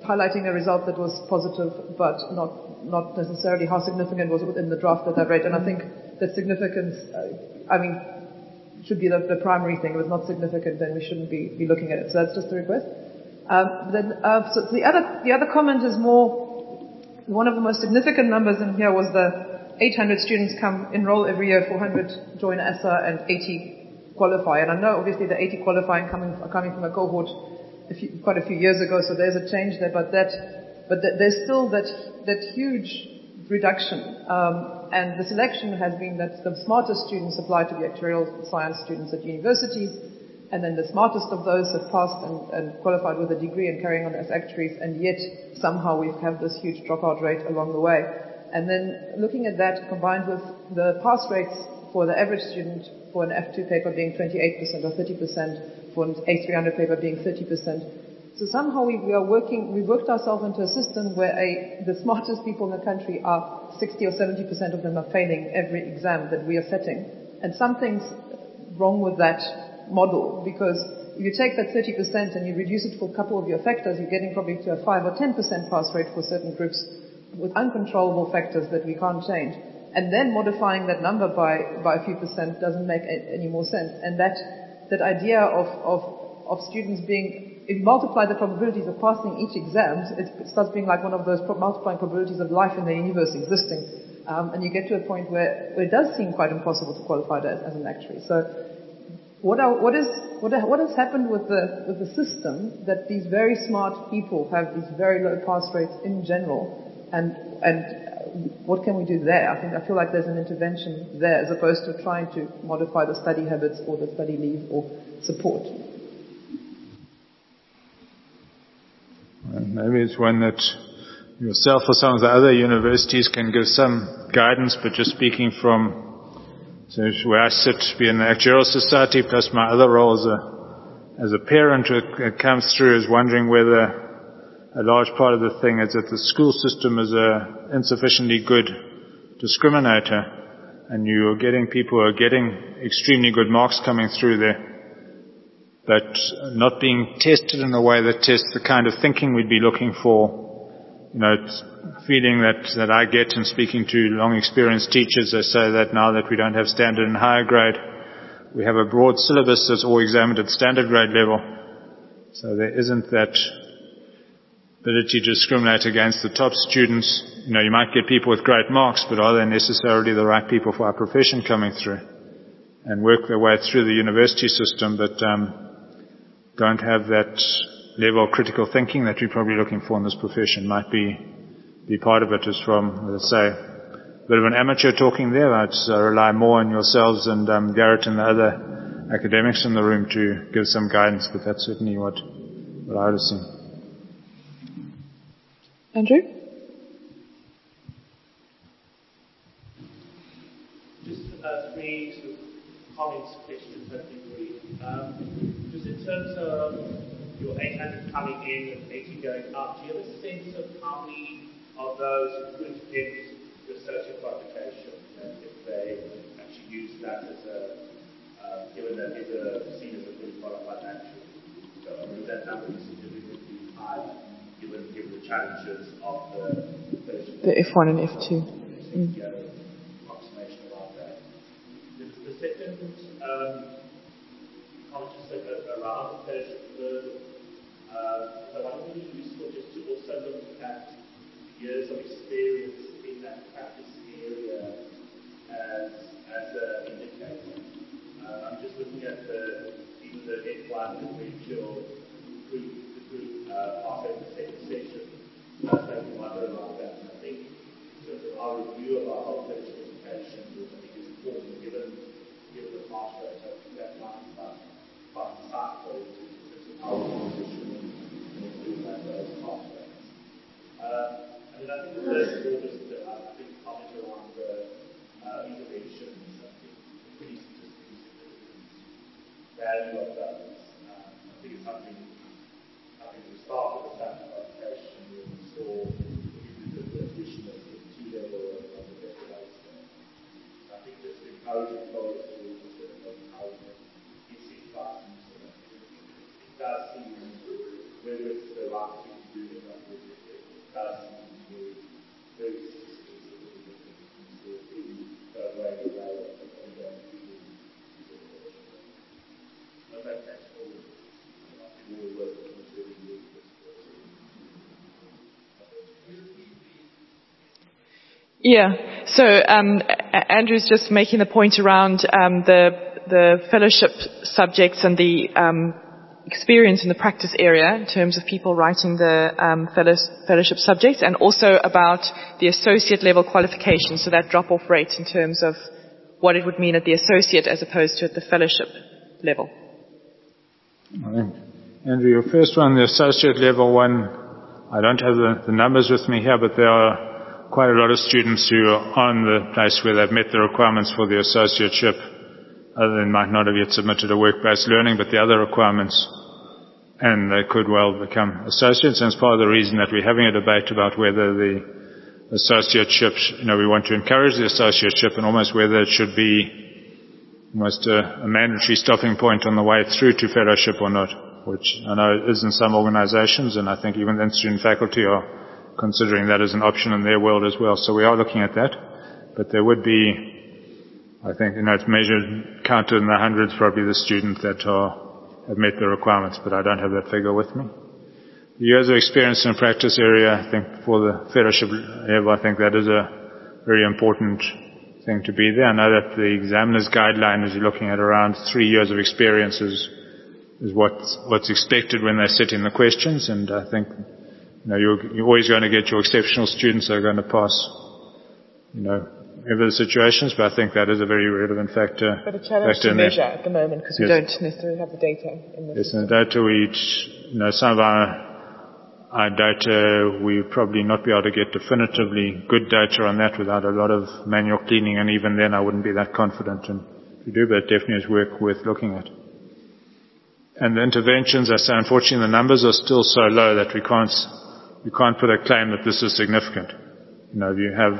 highlighting a result that was positive, but not not necessarily how significant was within the draft that I read. And I think that significance, uh, I mean, should be the, the primary thing. If it's not significant, then we shouldn't be, be looking at it. So that's just a request. Um, then, uh, so the other the other comment is more. One of the most significant numbers in here was the eight hundred students come enroll every year, four hundred join A S A, and eighty qualify. And I know obviously the eighty qualifying coming are coming from a cohort a few, quite a few years ago, so there's a change there. But that, but that, there's still that that huge reduction. Um, and the selection has been that the smartest students apply to the actuarial science students at universities, and then the smartest of those have passed and, and qualified with a degree and carrying on as actuaries, and yet somehow we have this huge dropout rate along the way. And then looking at that combined with the pass rates for the average student for an F two paper being twenty-eight percent or thirty percent, for an A three hundred paper being thirty percent. So somehow we, we are working, we've worked ourselves into a system where a, the smartest people in the country are sixty or seventy percent of them are failing every exam that we are setting. And something's wrong with that model, because if you take that thirty percent and you reduce it for a couple of your factors, you're getting probably to a five or ten percent pass rate for certain groups with uncontrollable factors that we can't change. And then modifying that number by, by a few percent doesn't make any more sense. And that, that idea of, of, of students being, if you multiply the probabilities of passing each exam, it starts being like one of those multiplying probabilities of life in the universe existing. Um, and you get to a point where, where it does seem quite impossible to qualify as, as an actuary. So what, are, what, is, what, are, what has happened with the, with the system that these very smart people have these very low pass rates in general? And, and what can we do there? I think, I feel like there's an intervention there as opposed to trying to modify the study habits or the study leave or support. Maybe it's one that yourself or some of the other universities can give some guidance, but just speaking from so where I sit, be in the Actuarial Society, plus my other role as a, as a parent, it, it comes through as wondering whether a large part of the thing is that the school system is a insufficiently good discriminator, and you're getting people who are getting extremely good marks coming through there, but not being tested in a way that tests the kind of thinking we'd be looking for. You know, it's feeling that, that I get in speaking to long experienced teachers, they say that now that we don't have standard and higher grade, we have a broad syllabus that's all examined at standard grade level. So there isn't that ability to discriminate against the top students. You know, you might get people with great marks, but are they necessarily the right people for our profession coming through? And work their way through the university system, but um, don't have that level of critical thinking that we're probably looking for in this profession. Might be be part of it is from, let's say, a bit of an amateur talking there. I'd uh, rely more on yourselves and um, Garrett and the other academics in the room to give some guidance, but that's certainly what, what I would assume. Andrew? Just uh, three sort of comments, questions, I think, really. Um, just in terms of your eight hundred coming in and eighty going up, do you have a sense of how many of those could get research qualification, and if they actually use that as a, uh, given that it's a, seen as a fully qualified actuary? So, I mean, that number is significantly higher. Given, given the challenges of the the F one and F two. Mm. Approximation about that. The, the second um, comment just around the fellowship level, uh, so I think it's useful just to also look at years of experience in that practice area as as an indicator. Uh, I'm just looking at the even the F one individual group. Uh, after the second session, that's like we wonder about that. I think sort of our review of our whole fellowship education is, I think, is important given given the pass rate. I think that might be quite quite insightful in terms of how we position and improve that those pass rates. Uh, and then I think the third Yeah. So um, Andrew's just making the point around um, the the fellowship subjects and the um, experience in the practice area in terms of people writing the um, fellowship subjects, and also about the associate level qualification, so that drop-off rate in terms of what it would mean at the associate as opposed to at the fellowship level. I think, Andrew, your first one, the associate level one, I don't have the, the numbers with me here, but there are quite a lot of students who are on the place where they've met the requirements for the associateship, other than might not have yet submitted a work-based learning, but the other requirements, and they could well become associates. And it's part of the reason that we're having a debate about whether the associateship, you know, we want to encourage the associateship, and almost whether it should be almost a, a mandatory stopping point on the way through to fellowship or not, which I know is in some organizations, and I think even the student faculty are considering that as an option in their world as well. So we are looking at that. But there would be, I think, you know, it's measured, counted in the hundreds, probably the students that are, have met the requirements, but I don't have that figure with me. The years of experience in practice area, I think for the fellowship level, I think that is a very important thing to be there. I know that the examiner's guideline is you're looking at around three years of experience is, is what's, what's expected when they sit in the questions, and I think, you know, you're, you're always going to get your exceptional students that are going to pass, you know, every the situations, but I think that is a very relevant factor. But a challenge to measure at the moment, because we don't necessarily have the data in this. Yes, and the data we, you know, some of our, our data, we would probably not be able to get definitively good data on that without a lot of manual cleaning, and even then I wouldn't be that confident in to do, but it definitely is work worth looking at. And the interventions, I say, unfortunately the numbers are still so low that we can't, we can't put a claim that this is significant. You know, if you have,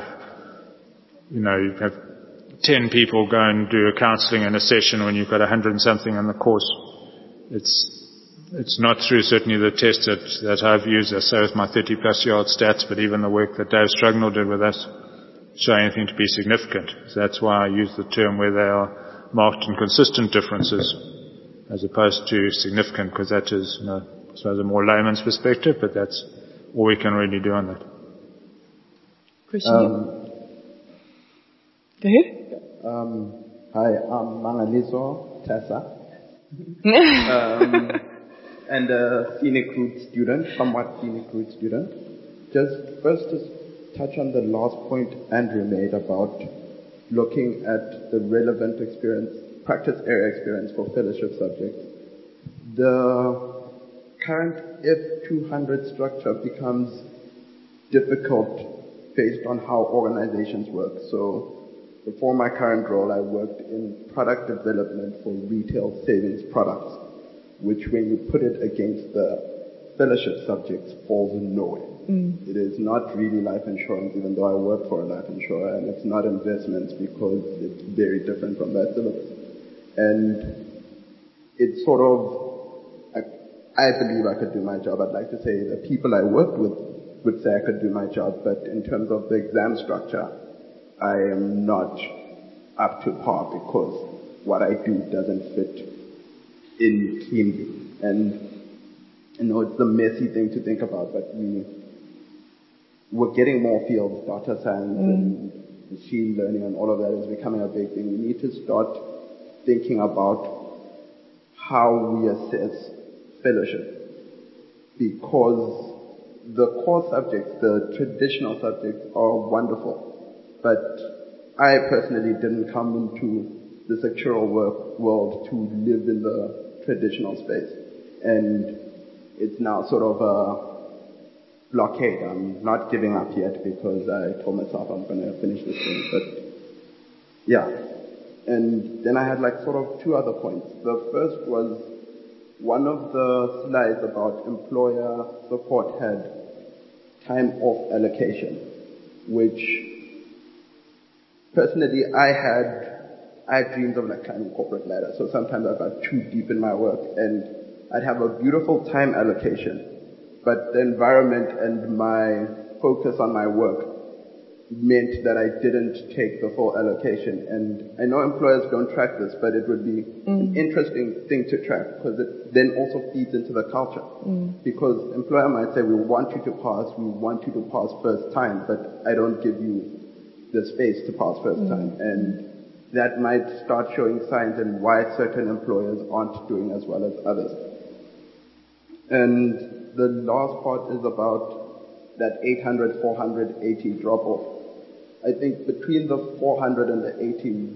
you know, you have ten people go and do a counseling in a session when you've got a hundred and something in the course. It's, it's not through certainly the tests that, that I've used, I say with my thirty plus year old stats, but even the work that Dave Strugnell did with us show anything to be significant. So that's why I use the term where they are marked and consistent differences as opposed to significant, because that is, you know, I suppose a more layman's perspective, but that's all we can really do on that. Question. Um, Go ahead. Um, hi, I'm Mangaliso Tessa, um, and a scenic route student, somewhat scenic route student. Just first to touch on the last point Andrew made about looking at the relevant experience, practice area experience for fellowship subjects. The current F two hundred structure becomes difficult based on how organizations work. So before my current role, I worked in product development for retail savings products, which when you put it against the fellowship subjects falls nowhere. Mm. It is not really life insurance, even though I work for a life insurer, and it's not investments because it's very different from that syllabus. And it's sort of, I, I believe I could do my job. I'd like to say the people I worked with would say I could do my job, but in terms of the exam structure, I am not up to par because what I do doesn't fit in cleanly. And I know it's a messy thing to think about, but we, we're getting more fields, data science mm. and machine learning and all of that is becoming a big thing. We need to start thinking about how we assess fellowship, because the core subjects, the traditional subjects are wonderful. But I personally didn't come into the sectoral work world to live in the traditional space. And it's now sort of a blockade. I'm not giving up yet because I told myself I'm going to finish this thing. But yeah. And then I had like sort of two other points. The first was one of the slides about employer support had time off allocation, which personally, I had, I had dreams of like climbing corporate ladder. So sometimes I got too deep in my work and I'd have a beautiful time allocation, but the environment and my focus on my work meant that I didn't take the full allocation. And I know employers don't track this, but it would be mm. an interesting thing to track because it then also feeds into the culture. Mm. Because employer might say, we want you to pass, we want you to pass first time, but I don't give you the space to pass first mm. time. And that might start showing signs in why certain employers aren't doing as well as others. And the last part is about that eight hundred, four hundred, eighty drop-off. I think between the four hundred and the eighty,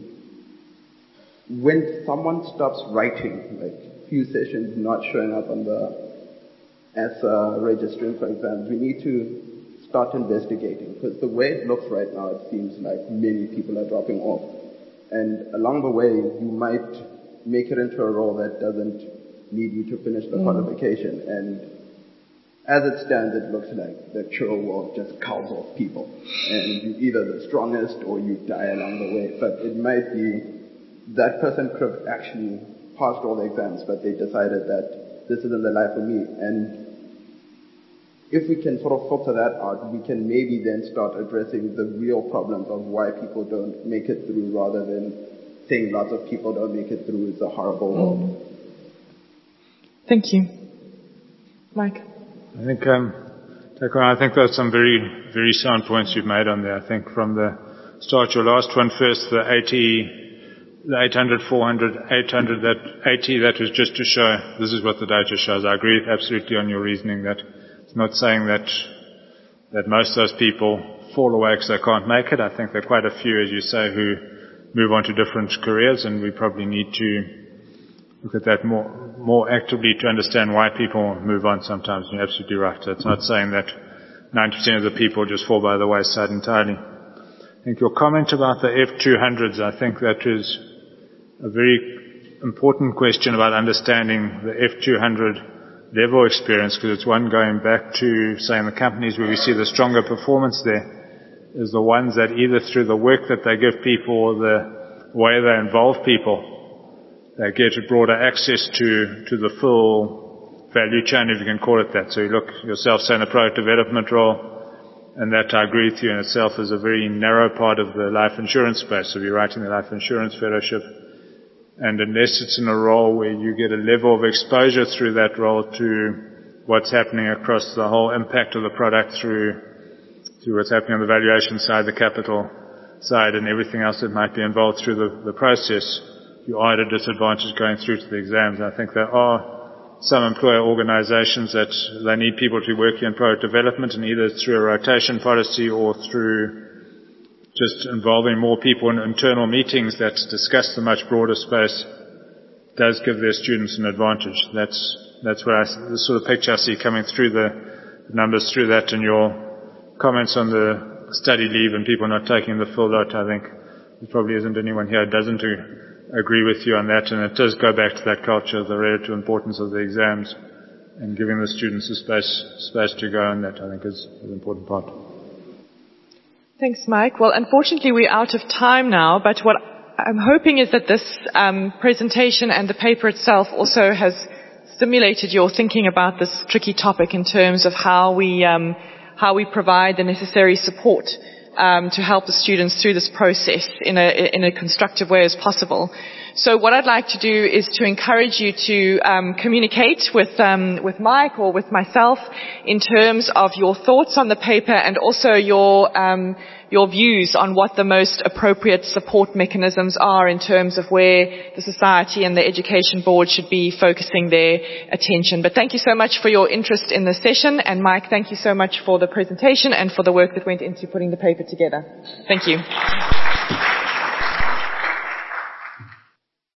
when someone stops writing, like few sessions not showing up on the as uh, registering for exams, we need to start investigating, because the way it looks right now, it seems like many people are dropping off. And along the way, you might make it into a role that doesn't need you to finish the mm. qualification. And as it stands, it looks like the actual world just culls off people. And you're either the strongest or you die along the way. But it might be that person could have actually passed all the exams, but they decided that this isn't the life for me. And if we can sort of filter that out, we can maybe then start addressing the real problems of why people don't make it through, rather than saying lots of people don't make it through. It's a horrible world. Thank you. Mike? I think, um, I think there's some very, very sound points you've made on there. I think from the start, your last one first, the eighty, the eight hundred, four hundred, eight hundred, that eighty, that was just to show this is what the data shows. I agree absolutely on your reasoning that it's not saying that that most of those people fall away because they can't make it. I think there are quite a few, as you say, who move on to different careers, and we probably need to look at that more more actively to understand why people move on sometimes. You're absolutely right. It's not saying that ninety percent of the people just fall by the wayside entirely. I think your comment about the F two hundreds, I think that is a very important question about understanding the F two hundred level experience, because it's one going back to, say, in the companies where we see the stronger performance there, is the ones that either through the work that they give people or the way they involve people, they get broader access to, to the full value chain, if you can call it that. So you look yourself, say, in a product development role, and that, I agree with you, in itself is a very narrow part of the life insurance space. So you're writing the life insurance fellowship, and unless it's in a role where you get a level of exposure through that role to what's happening across the whole impact of the product through, through what's happening on the valuation side, the capital side, and everything else that might be involved through the, the process, you are at a disadvantage going through to the exams. I think there are some employer organizations that they need people to be working in product development, and either through a rotation policy or through just involving more people in internal meetings that discuss the much broader space does give their students an advantage. That's that's what I, the sort of picture I see coming through the numbers through that, and your comments on the study leave and people not taking the full lot. I think there probably isn't anyone here who doesn't agree with you on that, and it does go back to that culture, the relative importance of the exams, and giving the students the space space to go on that, I think, is an important part. Thanks, Mike. Well, unfortunately, we're out of time now, but what I'm hoping is that this um, presentation and the paper itself also has stimulated your thinking about this tricky topic in terms of how we um, how we provide the necessary support um, to help the students through this process in a in a constructive way as possible. So what I'd like to do is to encourage you to um, communicate with um, with Mike or with myself in terms of your thoughts on the paper, and also your um, your views on what the most appropriate support mechanisms are in terms of where the society and the education board should be focusing their attention. But thank you so much for your interest in this session, and Mike, thank you so much for the presentation and for the work that went into putting the paper together. Thank you.